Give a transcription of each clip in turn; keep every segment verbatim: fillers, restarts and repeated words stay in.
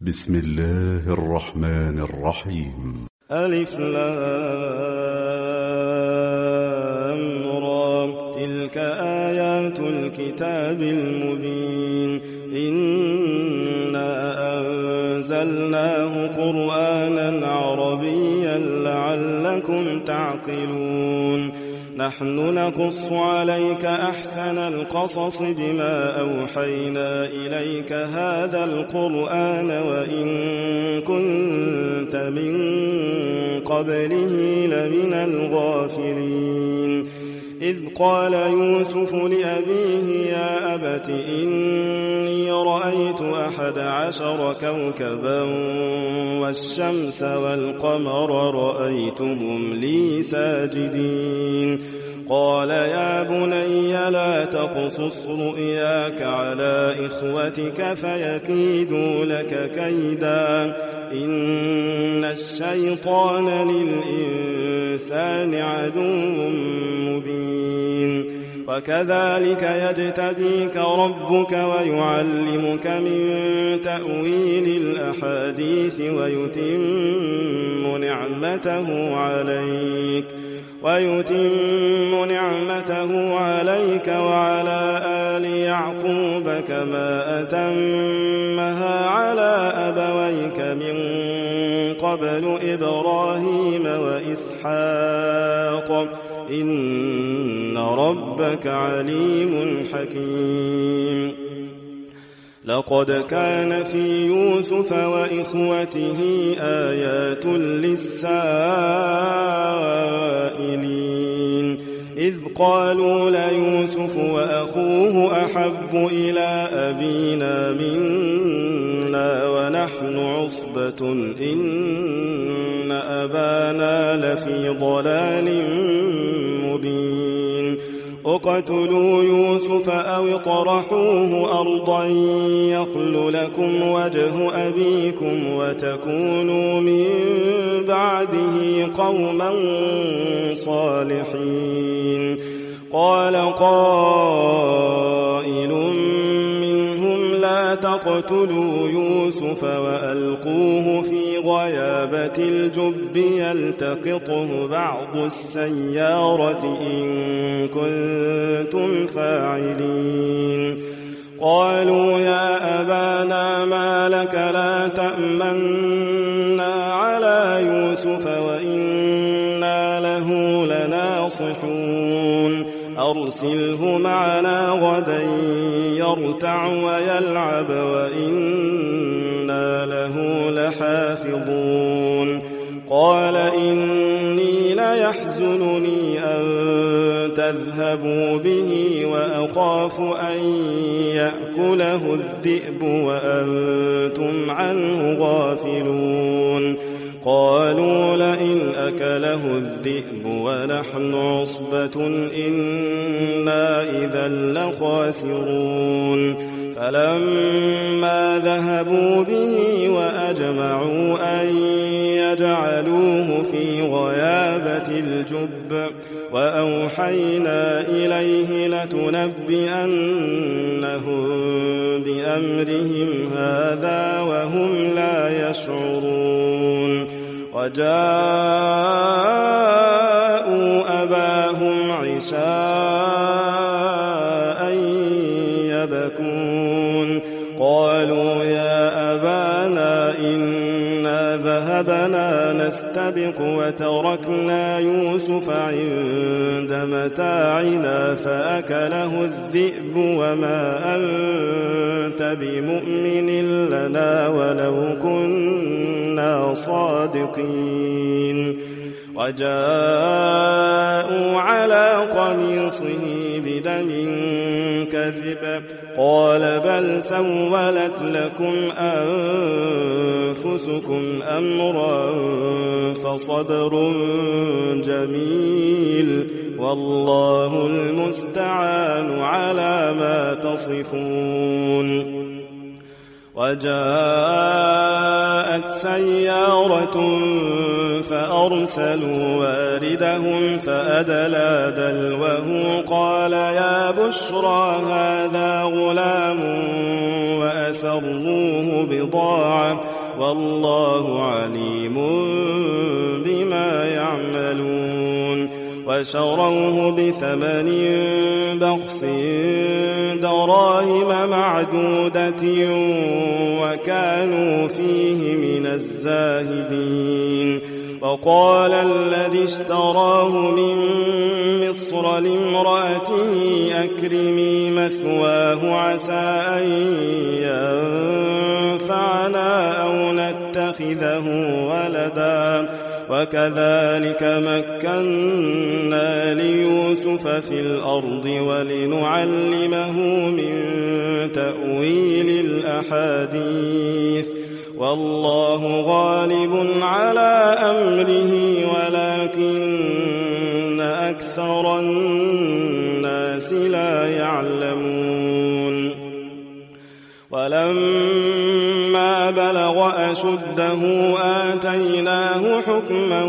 بسم الله الرحمن الرحيم. ألف لام را، تلك آيات الكتاب المبين. إنا أنزلناه قرآنا عربيا لعلكم تعقلون. نحن نقص عليك أحسن القصص بما أوحينا إليك هذا القرآن وإن كنت من قبله لمن الغافلين. إذ قال يوسف لأبيه يا أبت إني رأيت أحد عشر كوكبا والشمس والقمر رأيتهم لي ساجدين. قال يا بني لا تقصص رؤياك على إخوتك فيكيدوا لك كيدا إن الشيطان للإنسان عدو مبين. وكذلك يجتبيك ربك ويعلمك من تأويل الأحاديث ويتم نعمته عليك ويتم نعمته عليك وعلى آل يعقوب كما أتمها على أبويك من قبل إبراهيم وإسحاق إن ربك عليم حكيم. لقد كان في يوسف وإخوته آيات للسائلين. إذ قالوا ليوسف وأخوه أحب إلى أبينا منا ونحن عصبة إن أبانا لفي ضلال مبين. اقتلوا يوسف أو اطرحوه أرضا يخل لكم وجه أبيكم وتكونوا من بعده قوما صالحين. قال قائل منهم لا تقتلوا يوسف وألقوه في غيابة الجب يلتقطه بعض السيارة إن كنتم فاعلين. قالوا يا أبانا ما لك لا تأمنا على يوسف وإنا له لناصحون. أرسله معنا غدا يرتع ويلعب وإنا له لحافظون. قال إني ليحزنني أن تذهبوا به وأخاف أن يأكله الذئب وأنتم عنه غافلون. قالوا لئن أكله الذئب ونحن عصبة إنا إذا لخاسرون. فلما ذهبوا به وأجمعوا أن يجعلوه في غيابة الجب وأوحينا إليه لتنبئنهم بأمرهم هذا وهم لا يشعرون. وجاءوا أباهم عشاء يبكون. قالوا يا أبانا إنا ذهبنا نستبق وتركنا يوسف عند متاعنا فأكله الذئب وما أنت بمؤمن لنا ولو كنا صادقين. وجاءوا على قميصه بدم كذب. قال بل سولت لكم أنفسكم أمرا فصبر جميل والله المستعان على ما تصفون. وجاءت سيارة فأرسلوا واردهم فأدلى دلوه قال يا بشرى هذا غلام وأسروه بضاعة والله عليم بما يعملون وشروه بثمن بخس دراهم معدودة وكانوا فيه من الزاهدين وقال الذي اشتراه من مصر لامرأته أكرمي مثواه عسى أن ينفعنا أو نتخذه ولدا وكذلك مكنا ليوسف في الأرض ولنعلمه من تأويل الأحاديث والله غالب على أمره ولكن أكثر الناس لا يعلمون ولما بلغ أشده آتيناه حكما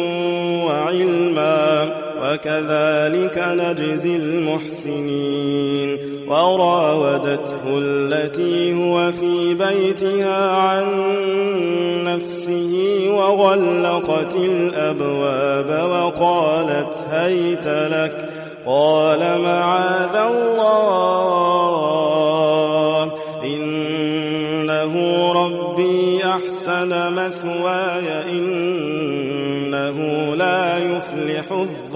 وعلما وكذلك نجزي المحسنين وراودته التي هو في بيتها عن نفسه وغلقت الأبواب وقالت هيت لك قال معاذ الله إنه ربي أحسن مثواي إنه لا يفلح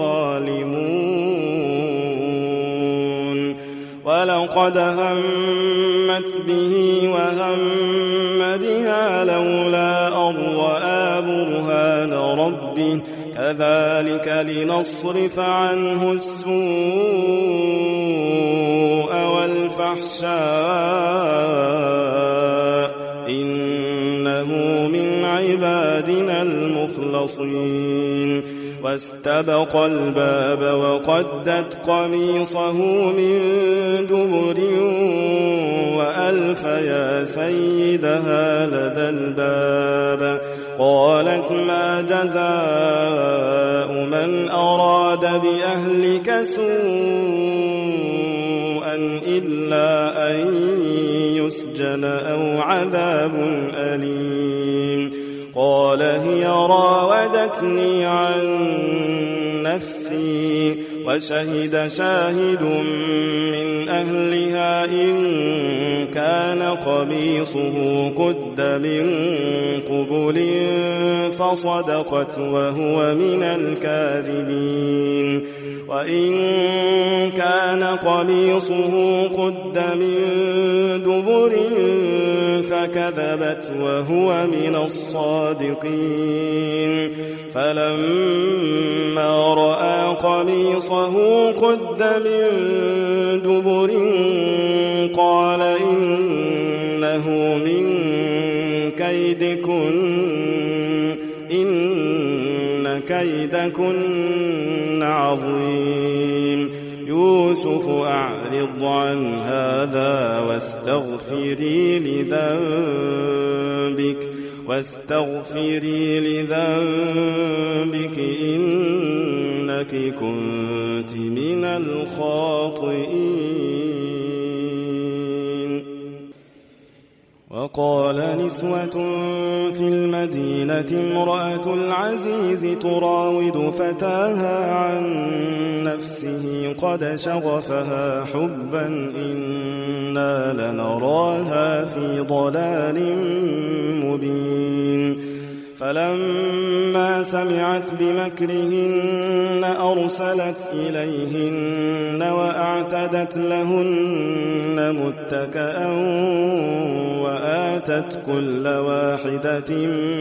الظالمون ولقد همت به وهم بها لولا أن رأى برهان ربه كذلك لنصرف عنه السوء والفحشاء إنه من عبادنا المخلصين واستبق الباب وقدت قميصه من دبر وألف يا سيدها لدى الباب قالت ما جزاء من أراد بأهلك سوءا إلا أن يسجن أو عذاب أليم قال هي راودتني عن نفسي وشهد شاهد من أهلها إن كان قميصه قد من قبل فصدقت وهو من الكاذبين وإن كان قميصه قد من دبر فكذبت وهو من الصادقين فلما رأى قميصه قد من دبر قال إنه من كيدكن إن كيدكن عظيم يوسف أعرض عن هذا واستغفري لذنبك واستغفري لذنبك إنك كنت من الخاطئين وقال نسوة في المدينة امرأة العزيز تراود فتاها عن نفسه قد شغفها حبا إنا لنراها في ضلال مبين فلما سمعت بمكرهن أرسلت إليهن وأعتدت لهن متكئا وآتت كل واحدة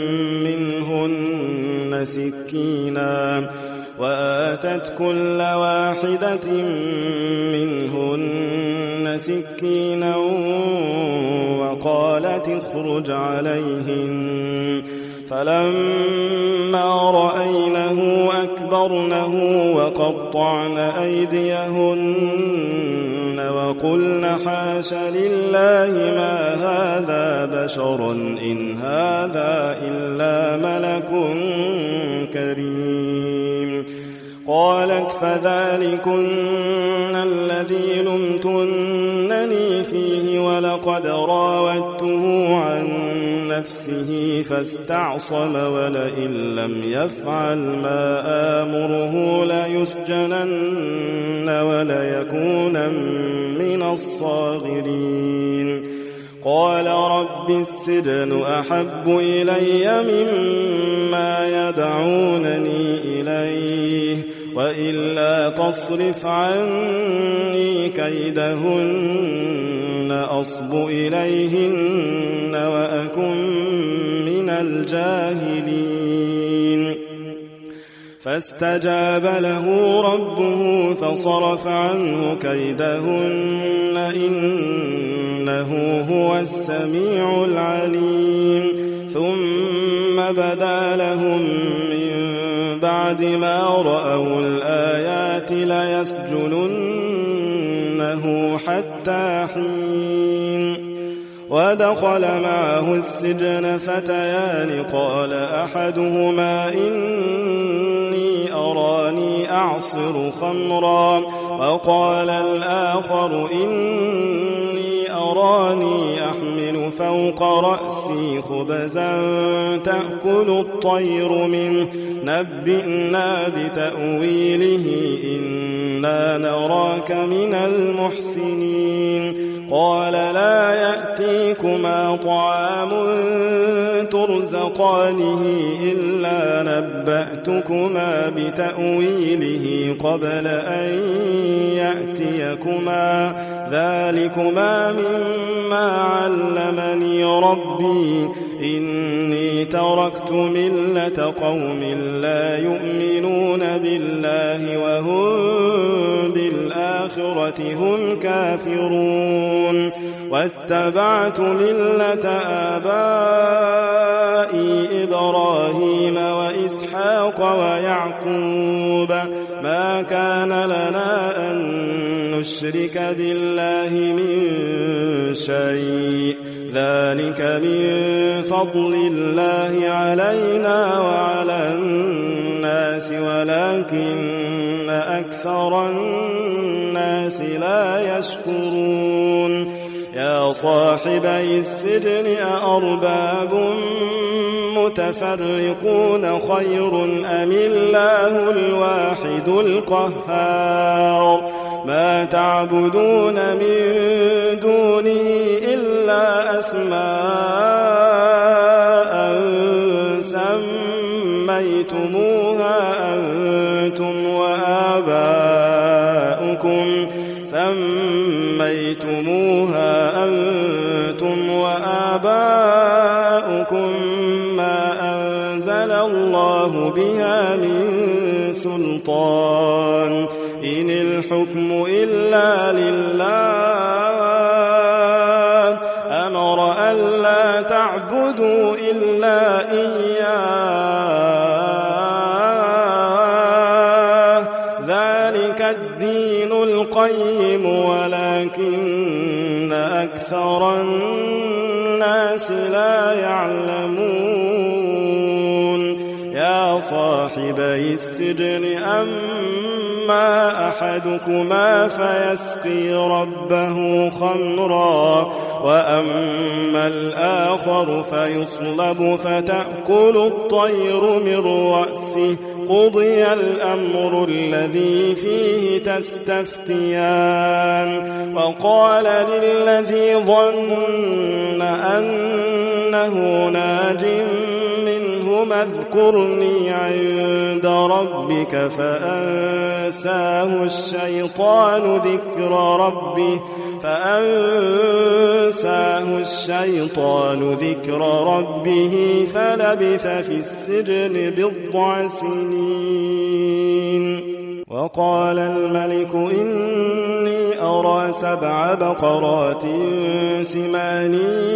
منهن سكينا وآتت كل واحدة منهن سكينا وقالت اخرج عليهن فلما رأينه أكبرنه وقطعن أيديهن وقلن حاش لله ما هذا بشر إن هذا إلا ملك كريم قالت فذلكن الذي لمتنني فيه ولقد راودت نفسه فاستعصم ولئن لم يفعل ما آمره ليسجنن وليكونن من الصاغرين قال رب السجن أحب إلي مما يدعونني إليه وإلا تصرف عني كيدهن أصب إليهن وأكن من الجاهلين فاستجاب له ربه فصرف عنه كيدهن إنه هو السميع العليم ثم بدا لهم من بعد ما رأوا الآيات ليسجننه حتى حين ودخل معه السجن فتيان قال أحدهما إني أراني أعصر خمرا وقال الآخر إني أراني أحمل فوق رأسي خبزا تأكل الطير منه نبئنا بتأويله إنا نراك من المحسنين قال لا يأتيكما طعام ترزقانه إلا نبأتكما بتأويله قبل أن يأتيكما ذلكما مما علمني ربي إني تركت ملة قوم لا يؤمنون بالله وهم بالآخرة هم كافرون واتبعت ملة آبائي إبراهيم وإسحاق ويعقوب ما كان لنا أن نشرك بالله من شيء ذلك من فضل الله علينا وعلى الناس ولكن أكثر الناس لا يشكرون يا صاحبي السجن أأرباب متفرقون خير أم الله الواحد القهار ما تعبدون من دونه إلا أسماء سميتموها أنتم وآباؤكم سميتموها أنتم وآباؤكم ما أنزل الله بها من سلطان إن الحكم إلا لله أمر ألا تعبدوا إلا إياه ذلك الدين القيم ولكن أكثر الناس لا يعلمون يا صاحبي السجن أما أحدكما فيسقي ربه خمرا وأما الآخر فيصلب فتأكل الطير من رأسه قضي الأمر الذي فيه تستفتيان وقال للذي ظن أنه ناج منهما اذكرني عند ربك فأنساه الشيطان ذكر ربه فأنساه الشيطان ذكر ربه فلبث في السجن بضع سنين وقال الملك إني أرى سبع بقرات سمان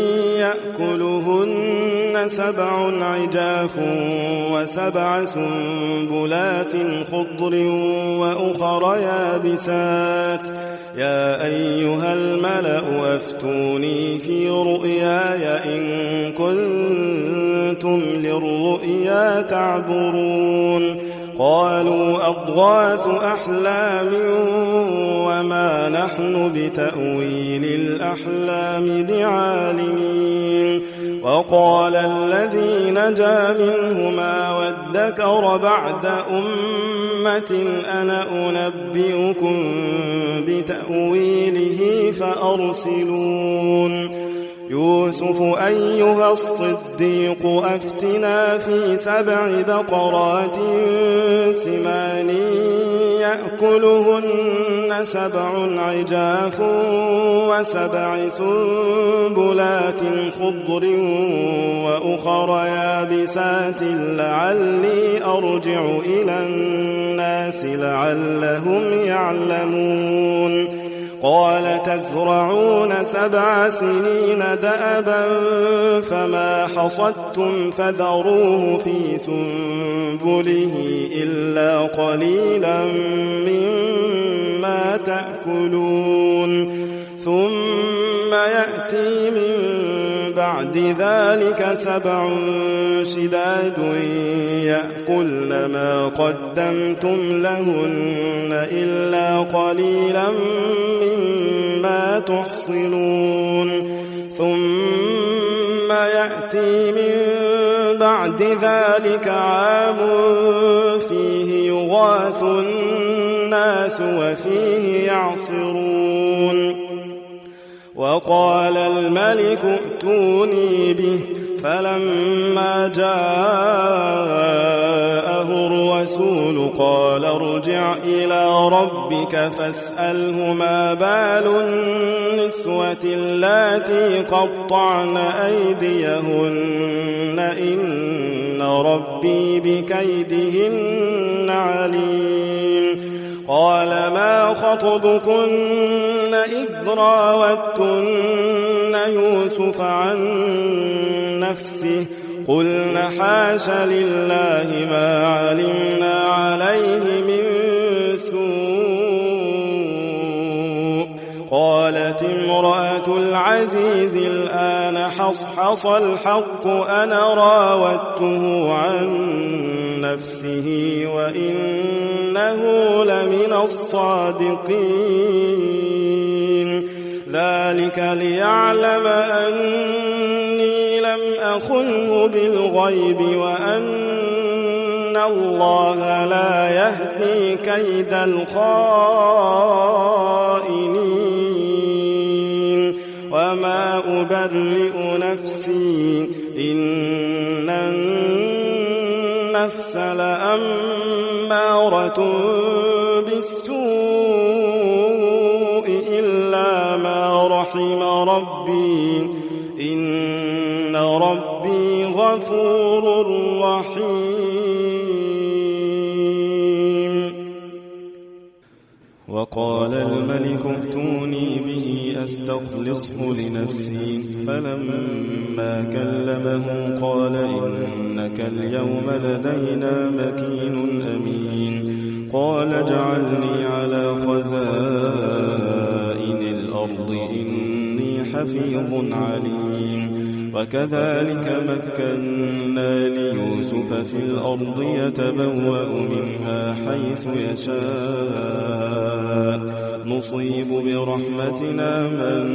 يأكلهن سبع عجاف وسبع سنبلات خضر وأخر يابسات يا أيها الملأ أفتوني في رؤياي إن كنتم للرؤيا تعبرون قالوا أضغاث أحلام وما نحن بتأويل الأحلام بعالمين وقال الذي نجا منهما وادكر بعد أمة أنا أنبئكم بتأويله فأرسلون يوسف أيها الصديق أفتنا في سبع بقرات سمان يأكلهن سبع عجاف وسبع سنبلات خضر وأخر يابسات لعلي أرجع إلى الناس لعلهم يعلمون قال تزرعون سبع سنين دأبا فما حصدتم فذروه في سنبله إلا قليلا مما تأكلون ثم يأتي من بعد ذلك سبع شداد يأكلن ما قدمتم لهن إلا قليلا مما تحصنون ثم يأتي من بعد ذلك عام فيه يغاث الناس وفيه يعصرون وقال الملك ائتوني به فلما جاءه الرسول قال ارجع إلى ربك فاسأله ما بال النسوة اللاتي قطعن أيديهن إن ربي بكيدهن عليم قال ما خطبكن إذ راوتن يوسف عن نفسه قلنا حاش لله ما علمنا عليه من سوء قالت امرأة العزيز الآن حصحص الحق أنا راودته عن نفسه وإنه لمن الصادقين ذلك ليعلم أني لم أخنه بالغيب وأن الله لا يهدي كيد الخائنين وما أبرئ نفسي إن النفس لأمارة بالسوء إلا ما رحم ربي إن ربي غفور رحيم وقال الملك ائتوني به أستخلصه لنفسي فلما كلمه قال إنك اليوم لدينا مكين أمين قال اجعلني على خزائن الأرض إني حفيظ عليم وكذلك مكنا ليوسف في الأرض يتبوأ منها حيث يشاء نصيب برحمتنا من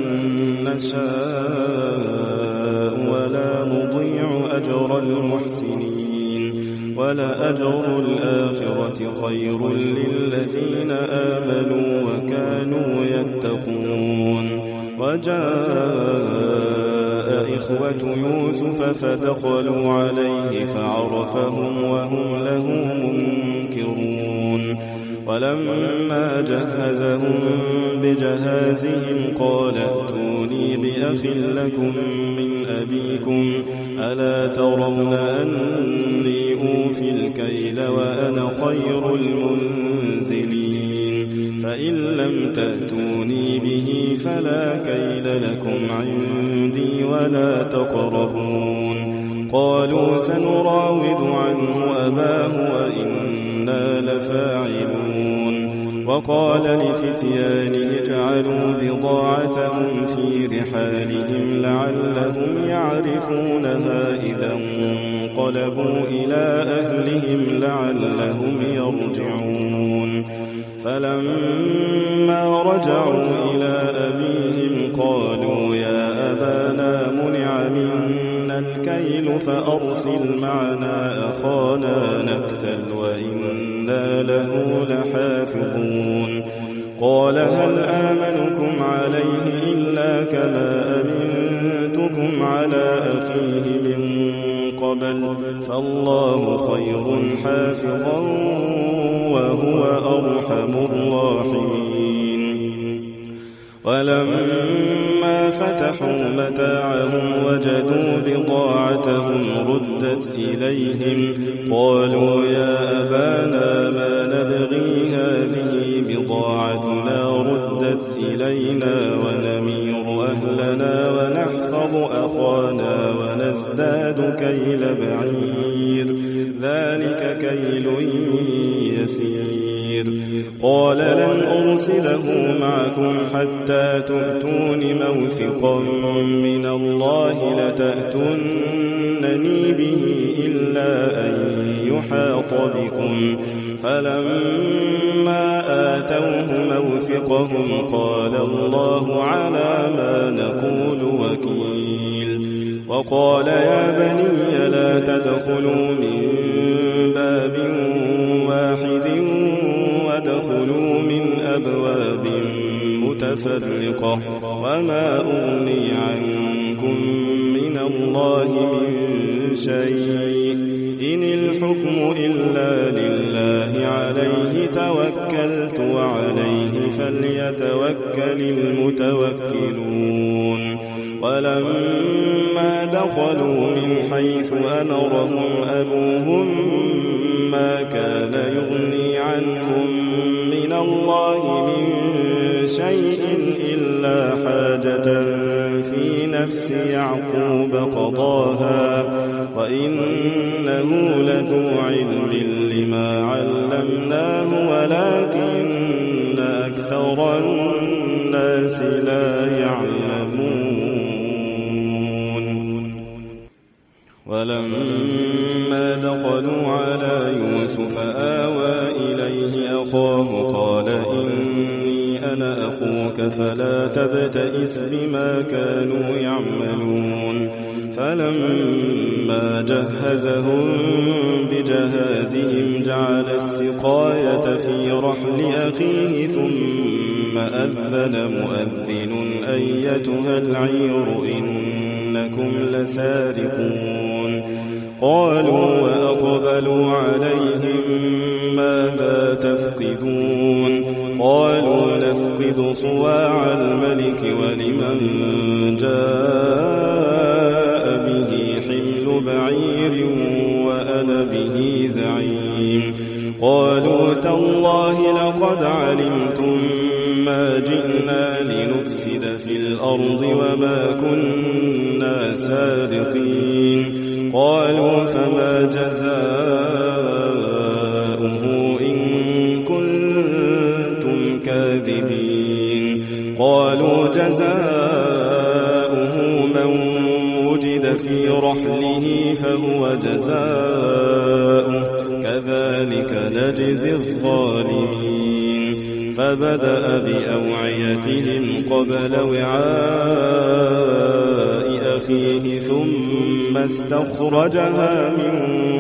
نشاء ولا نضيع أجر المحسنين ولأجر الآخرة خير للذين آمنوا وكانوا يتقون وجاء إخوة يوسف فدخلوا عليه فعرفهم وهم له منكرون ولما جهزهم بجهازهم قال ائتوني بأخ لكم من أبيكم ألا ترون أني أوفي الكيل وأنا خير المنزلين فإن لم تأتوني به فلا كيل لكم عندي ولا تقربون قالوا سنراود عنه أباه وإنا لفاعلون وقال لفتيانه اجعلوا بضاعتهم في رحالهم لعلهم يعرفونها إذا انقلبوا إلى أهلهم لعلهم يرجعون فلما رجعوا إلى أبيهم قالوا يا أبانا منع منا الكيل فأرسل معنا أخانا نكتل وإنا له لحافظون قال هل آمنكم عليه إلا كما أمنتكم على أخيه من قبل فالله خير حافظا وهو أرحم الراحمين ولما فتحوا متاعهم وجدوا بضاعتهم ردت إليهم قالوا يا أبانا ما نبغي هذه بضاعتنا ردت إلينا ونمير أهلنا ونحفظ أخانا ونزداد كيل بعير ذلك كيل يسير قال لن أرسله معكم حتى تؤتون موثقا من الله لتأتونني به إلا أن يحاط بكم فلما آتوه موثقهم قال الله على ما نقول وكيل وقال يا بني لا تدخلوا من باب واحد وادخلوا من أبواب متفرقة وما أغني عنكم من الله من شيء إن الحكم إلا لله عليه توكلت وعليه فليتوكل المتوكلون ولما دخلوا من حيث أمرهم أبوهم ما كان يغني عنهم من الله من شيء إلا حاجة في نفس يعقوب قضاها وإنه لذو علم لما علمناه ولكن أكثر الناس لا يعلمون ولما دخلوا على يوسف آوى إليه أخاه قال إني أنا أخوك فلا تبتئس بما كانوا يعملون فلما جهزهم بجهازهم جعل السقاية في رحل أخيه ثم أذن مؤذن أيتها العير إنكم لسارقون قالوا وأقبلوا عليهم ماذا تفقدون قالوا نفقد صواع الملك ولمن جاء به حمل بعير وأنا به زعيم قالوا تالله لقد علمتم ما جئنا لنفسد في الأرض وما كنا سارقين قالوا فما جزاؤه إن كنتم كاذبين قالوا جزاؤه من وجد في رحله فهو جزاؤه كذلك نجزي الظالمين فبدأ بأوعيتهم قبل وعاء أخيه ثم استخرجها من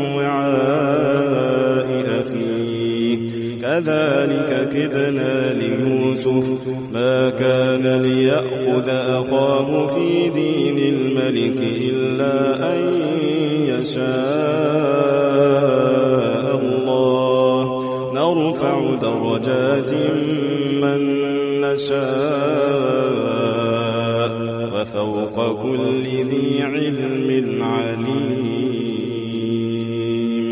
وعاء أخيه كذلك كدنا ليوسف ما كان ليأخذ أخاه في دين الملك إلا أن يشاء الله نرفع درجات من نشاء وفوق كل ذي علم عليم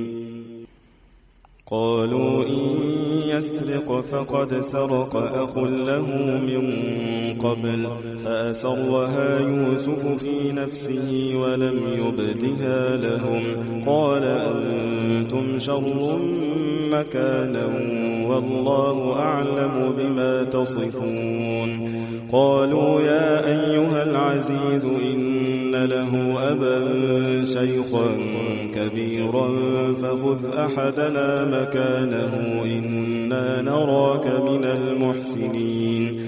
قالوا إن يسرق فقد سرق أخ له من قبل فأسرها يوسف في نفسه ولم يبدها لهم قال أنتم شر مكانا والله أعلم بما تصفون قالوا يا أيها العزيز إن له أبا شيخا كبيرا فخذ أحدنا مكانه إنا نراك من المحسنين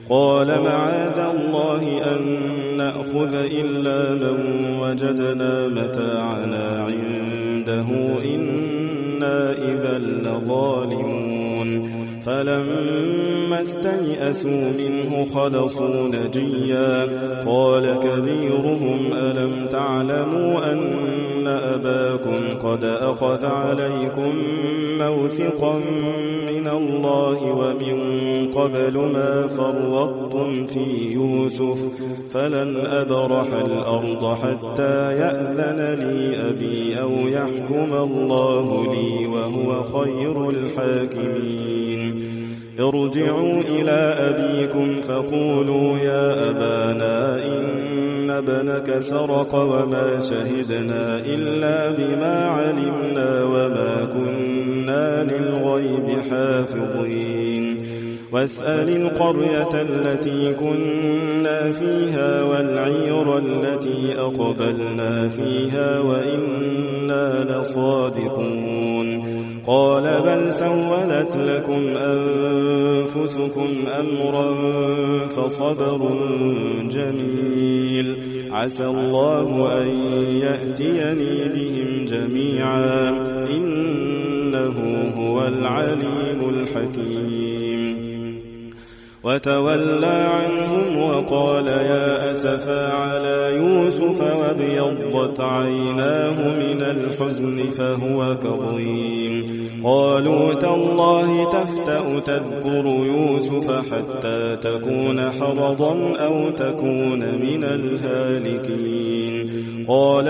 قال معاذ الله أن نأخذ إلا من وجدنا متاعنا عنده إنا إذا لظالمون فلما استيئسوا منه خلصوا نجيا قال كبيرهم ألم تعلموا أن أباكم قد أخذ عليكم موثقا من الله ومن قبل ما فرطتم في يوسف فلن أبرح الأرض حتى يأذن لي أبي أو يحكم الله لي وهو خير الحاكمين ارجعوا إلى أبيكم فقولوا يا أبانا إن ابنك سرق وما شهدنا إلا بما علمنا وما كنا للغيب حافظين واسأل القرية التي كنا فيها والعير التي أقبلنا فيها وإنا لصادقون قال بل سولت لكم أنفسكم أمرا فصبر جميل عسى الله أن يأتيني بهم جميعا إنه هو العليم الحكيم وتولى عنهم وقال يا أسفا على يوسف وابيضت عيناه من الحزن فهو كظيم قالوا تالله تفتأ تذكر يوسف حتى تكون حرضا أو تكون من الهالكين قال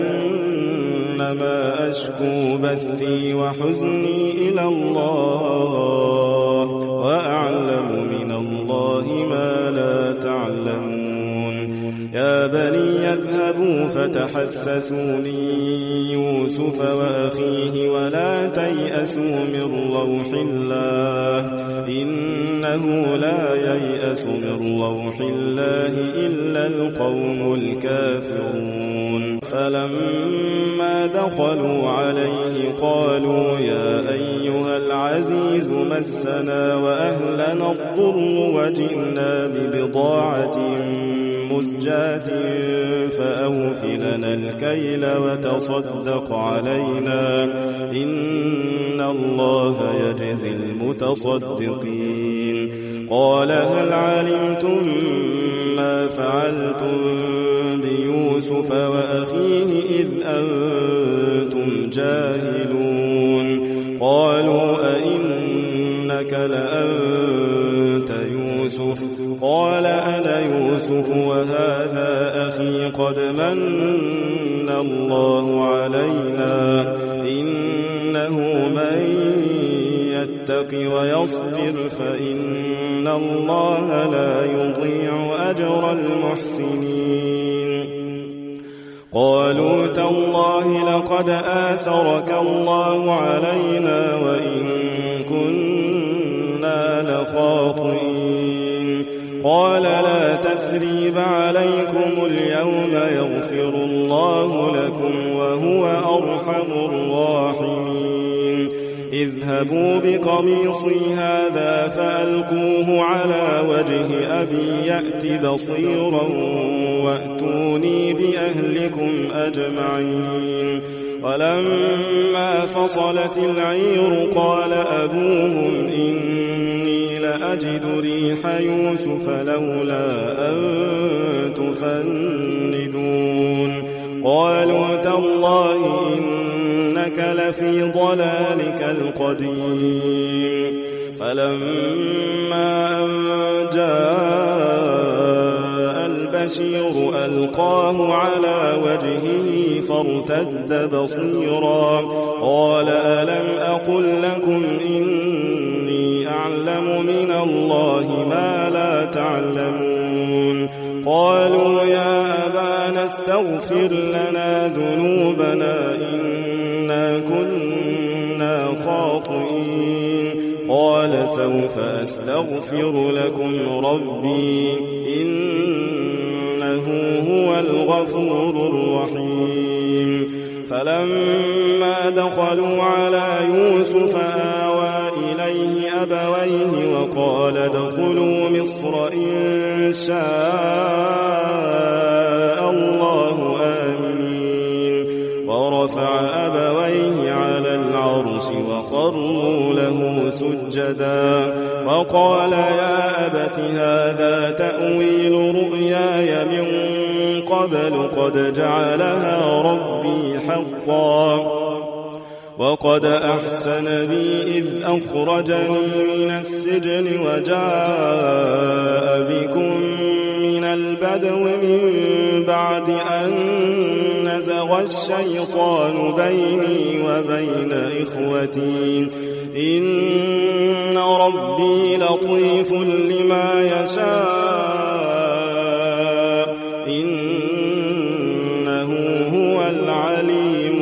إنما أشكو بثي وحزني إلى الله وأعلم من الله ما لا تعلمون يا بني يذهبوا فتحسسوا من يوسف وأخيه ولا تيأسوا من روح الله إنه لا ييأس من روح الله إلا القوم الكافرون فلما دخلوا عليه قالوا يا أيها العزيز مسنا وأهلنا الضر وجئنا ببضاعة مزجاة فأوف لنا الكيل وتصدق علينا إن الله يجزي المتصدقين قال هل علمتم ما فعلتم بيوسف وأخيه إذ أنتم جاهلون قالوا أئنك لأنت يوسف قال أنا يوسف وهذا أخي قد من الله علينا إنه من يتق ويصبر فإن الله لا يضيع أجر المحسنين قالوا تالله لقد آثرك الله علينا وإن كنا لخاطئين قال لا تثريب عليكم اليوم يغفر الله لكم وهو أرحم الراحمين اذهبوا بقميصي هذا فألقوه على وجه أبي يأت بصيرا وأتوني بأهلكم أجمعين ولما فصلت العير قال أبوهم إني لأجد ريح يوسف لولا أن تفندون قالوا تالله إنك لفي ضلالك القديم فلما أن جاء البشير ألقاه على وجهه فارتد بصيرا قال ألم أقل لكم إني أعلم من الله ما لا تعلمون قالوا يا أبانا استغفر لنا ذنوبنا إنا كنا خاطئين قال سوف أستغفر لكم ربي إنه هو الغفور الرحيم فلما دخلوا على يوسف آوى إليه أبويه وقال ادخلوا مصر إن شاء الله آمنين ورفع أبويه على العرش وخروا له سجدا وقال يا أبت هذا تأويل رؤياي من قبل قد جعلها ربي حقا وقد أحسن بي إذ أخرجني من السجن وجاء بكم من البدو من بعد أن نزغ الشيطان بيني وبين إخوتي إن ربي لطيف لما يشاء إنه هو العليم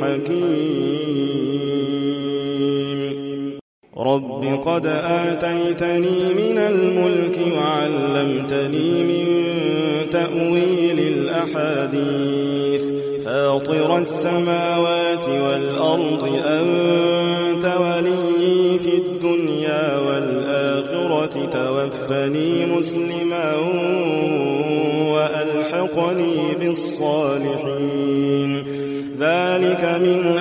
الحكيم رب قد آتيتني من الملك وعلمتني من تأويل الأحاديث فاطر السماوات والأرض أنت ولي في الدنيا والآخرة توفني مسلما وألحقني بالصالحين ذلك من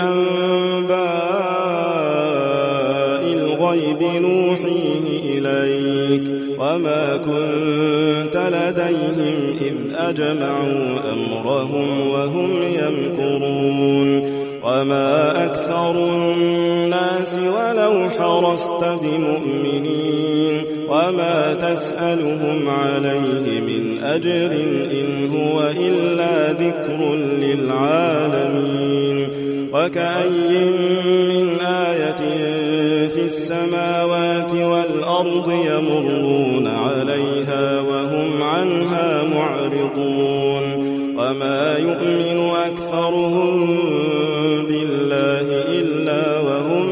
أنباء الغيب نوحيه إليك وما كنت لديهم إذ أجمعوا أمرهم وهم يمكرون وما أكثر الناس ولو حرصت بمؤمنين وما تسألهم عليه من أجر إن هو إلا ذكر للعالمين وكأي من آية في السماوات والأرض يمرون عليها وهم عنها معرضون وما يؤمن أكثرهم بالله إلا وهم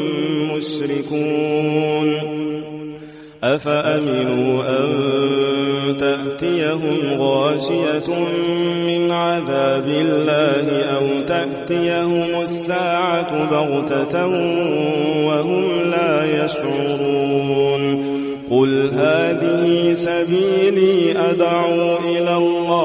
مشركون أفأمنوا أن تأتيهم غاشية من عذاب الله أو تأتيهم الساعة بغتة وهم لا يشعرون قل هذه سبيلي أدعو إلى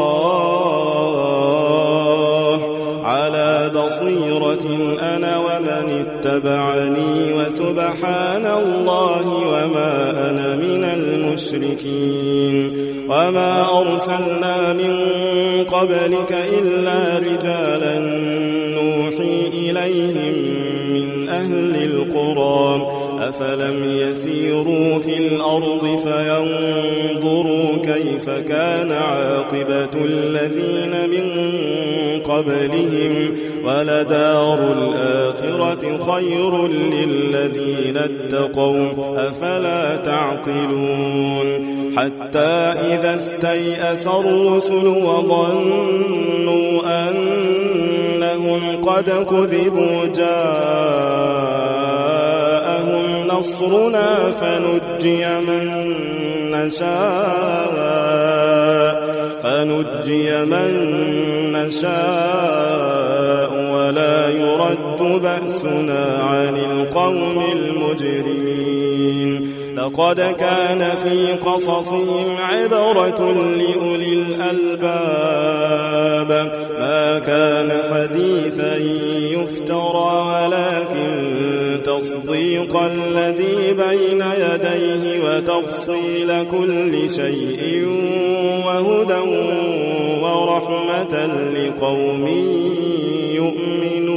الله على بصيرة أنا ومن اتبعني وسبحان الله وما أنا من المشركين وما أرسلنا من قبلك إلا رجالا نوحي إليهم من أهل القرى أفلم يسيروا في الأرض فينظروا كيف كان عاقبة الذين من قبلهم ولدار الآخرة خير للذين اتقوا أفلا تعقلون حتى إذا استيأس الرسل وظنوا أنهم قد كذبوا جاءهم نصرنا فنجي من نشاء فنجي من نشاء ولا يرد بأسنا عن القوم المجرمين لقد كان في قصصهم عبرة لأولي الألباب ما كان حديثا يفترى ولكن تصديق الذي بين يديه وتفصيل كل شيء وهدى ورحمة لقوم يؤمنون